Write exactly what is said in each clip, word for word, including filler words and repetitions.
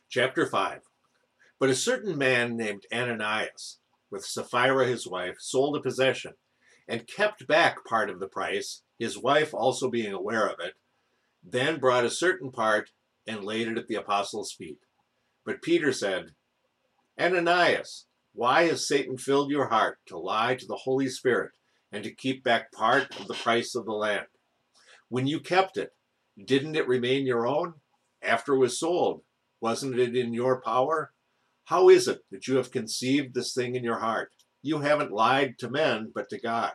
Chapter five. But a certain man named Ananias, with Sapphira his wife, sold a possession and kept back part of the price, his wife also being aware of it, then brought a certain part and laid it at the apostles' feet. But Peter said, Ananias, why has Satan filled your heart to lie to the Holy Spirit and to keep back part of the price of the land? When you kept it, didn't it remain your own? After it was sold, wasn't it in your power? How is it that you have conceived this thing in your heart? You haven't lied to men, but to God.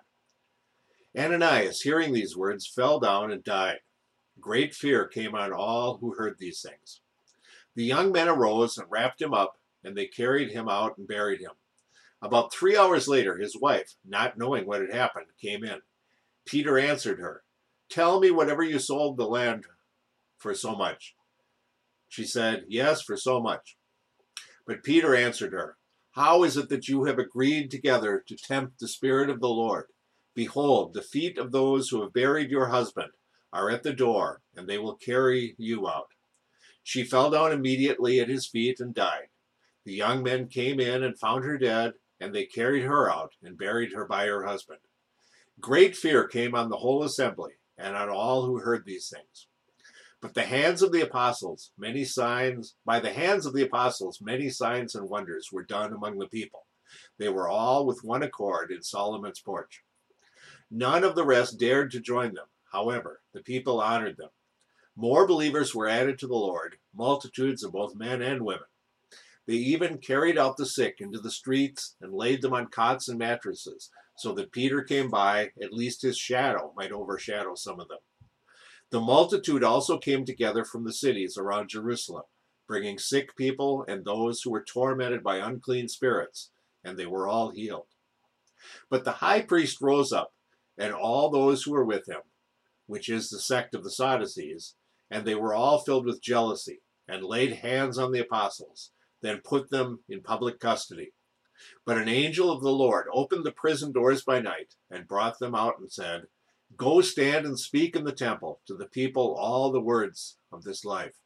Ananias, hearing these words, fell down and died. Great fear came on all who heard these things. The young men arose and wrapped him up, and they carried him out and buried him. About three hours later, his wife, not knowing what had happened, came in. Peter answered her, Tell me whatever you sold the land for so much. She said, Yes, for so much. But Peter answered her, How is it that you have agreed together to tempt the Spirit of the Lord? Behold, the feet of those who have buried your husband are at the door, and they will carry you out. She fell down immediately at his feet and died. The young men came in and found her dead, and they carried her out and buried her by her husband. Great fear came on the whole assembly and on all who heard these things. But the hands of the apostles, many signs, by the hands of the apostles, many signs and wonders were done among the people. They were all with one accord in Solomon's porch. None of the rest dared to join them. However, the people honored them. More believers were added to the Lord, multitudes of both men and women. They even carried out the sick into the streets and laid them on cots and mattresses, so that Peter came by, at least his shadow might overshadow some of them. The multitude also came together from the cities around Jerusalem, bringing sick people and those who were tormented by unclean spirits, and they were all healed. But the high priest rose up, and all those who were with him, which is the sect of the Sadducees, and they were all filled with jealousy, and laid hands on the apostles, then put them in public custody. But an angel of the Lord opened the prison doors by night, and brought them out and said, Go stand and speak in the temple to the people all the words of this life.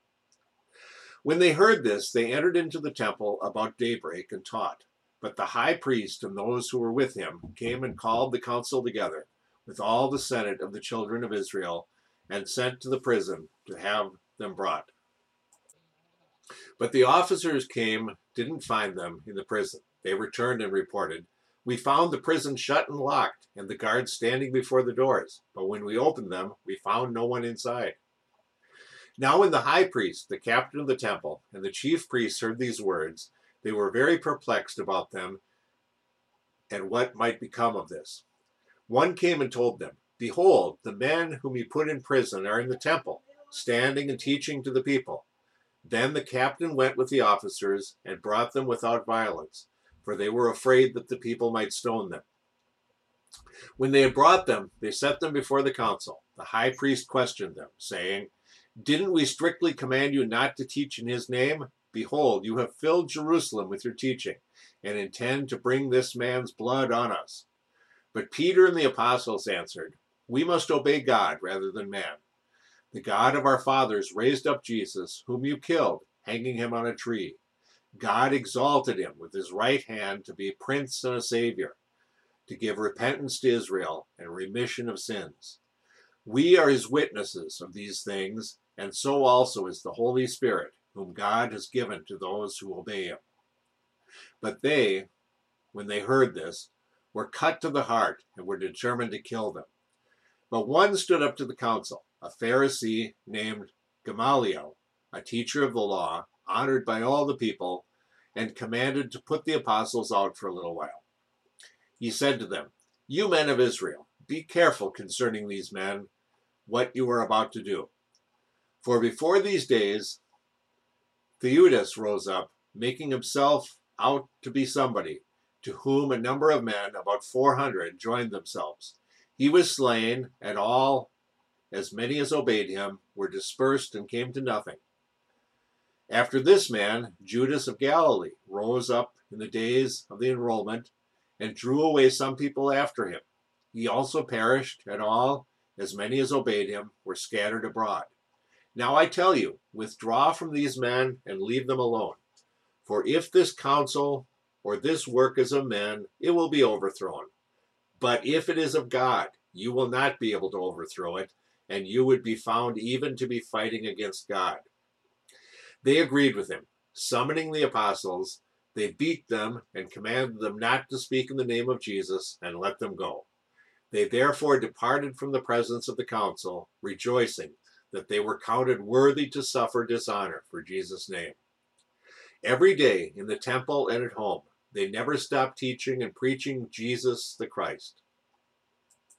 When they heard this, they entered into the temple about daybreak and taught. But the high priest and those who were with him came and called the council together with all the senate of the children of Israel, and sent to the prison to have them brought. But the officers came, didn't find them in the prison. They returned and reported, We found the prison shut and locked, and the guards standing before the doors. But when we opened them, we found no one inside. Now when the high priest, the captain of the temple, and the chief priests heard these words, they were very perplexed about them and what might become of this. One came and told them, Behold, the men whom you put in prison are in the temple, standing and teaching to the people. Then the captain went with the officers and brought them without violence, for they were afraid that the people might stone them. When they had brought them, they set them before the council. The high priest questioned them, saying, Didn't we strictly command you not to teach in his name? Behold, you have filled Jerusalem with your teaching, and intend to bring this man's blood on us. But Peter and the apostles answered, We must obey God rather than man. The God of our fathers raised up Jesus, whom you killed, hanging him on a tree. God exalted him with his right hand to be a prince and a savior, to give repentance to Israel and remission of sins. We are his witnesses of these things, and so also is the Holy Spirit, whom God has given to those who obey him. But they, when they heard this, were cut to the heart and were determined to kill them. But one stood up to the council, a Pharisee named Gamaliel, a teacher of the law, honored by all the people, and commanded to put the apostles out for a little while. He said to them, You men of Israel, be careful concerning these men, what you are about to do. For before these days, Theudas rose up, making himself out to be somebody, to whom a number of men, about four hundred, joined themselves. He was slain, and all, as many as obeyed him, were dispersed and came to nothing. After this man, Judas of Galilee rose up in the days of the enrollment, and drew away some people after him. He also perished, and all, as many as obeyed him, were scattered abroad. Now I tell you, withdraw from these men and leave them alone. For if this counsel or this work is of men, it will be overthrown. But if it is of God, you will not be able to overthrow it, and you would be found even to be fighting against God." They agreed with him. Summoning the apostles, they beat them and commanded them not to speak in the name of Jesus, and let them go. They therefore departed from the presence of the council, rejoicing that they were counted worthy to suffer dishonor for Jesus' name. Every day in the temple and at home, they never stopped teaching and preaching Jesus the Christ.